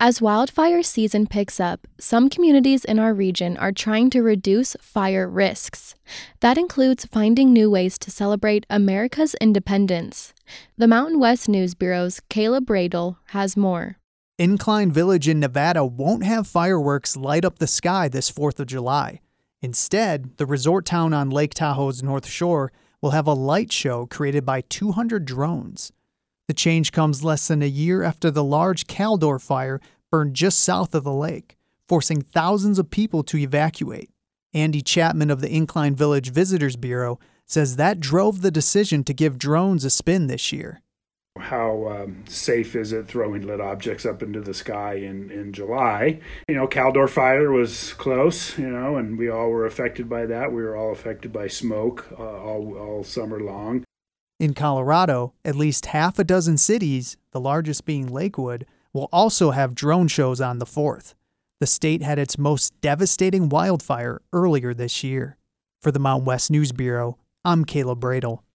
As wildfire season picks up, some communities in our region are trying to reduce fire risks. That includes finding new ways to celebrate America's independence. The Mountain West News Bureau's Caleb Bradel has more. Incline Village in Nevada won't have fireworks light up the sky this 4th of July. Instead, the resort town on Lake Tahoe's North Shore will have a light show created by 200 drones. The change comes less than a year after the large Caldor fire burned just south of the lake, forcing thousands of people to evacuate. Andy Chapman of the Incline Village Visitors Bureau says that drove the decision to give drones a spin this year. How safe is it throwing lit objects up into the sky in July? Caldor fire was close, and we all were affected by that. We were all affected by smoke all summer long. In Colorado, at least half a dozen cities, the largest being Lakewood, will also have drone shows on the 4th. The state had its most devastating wildfire earlier this year. For the Mountain West News Bureau, I'm Caleb Bradel.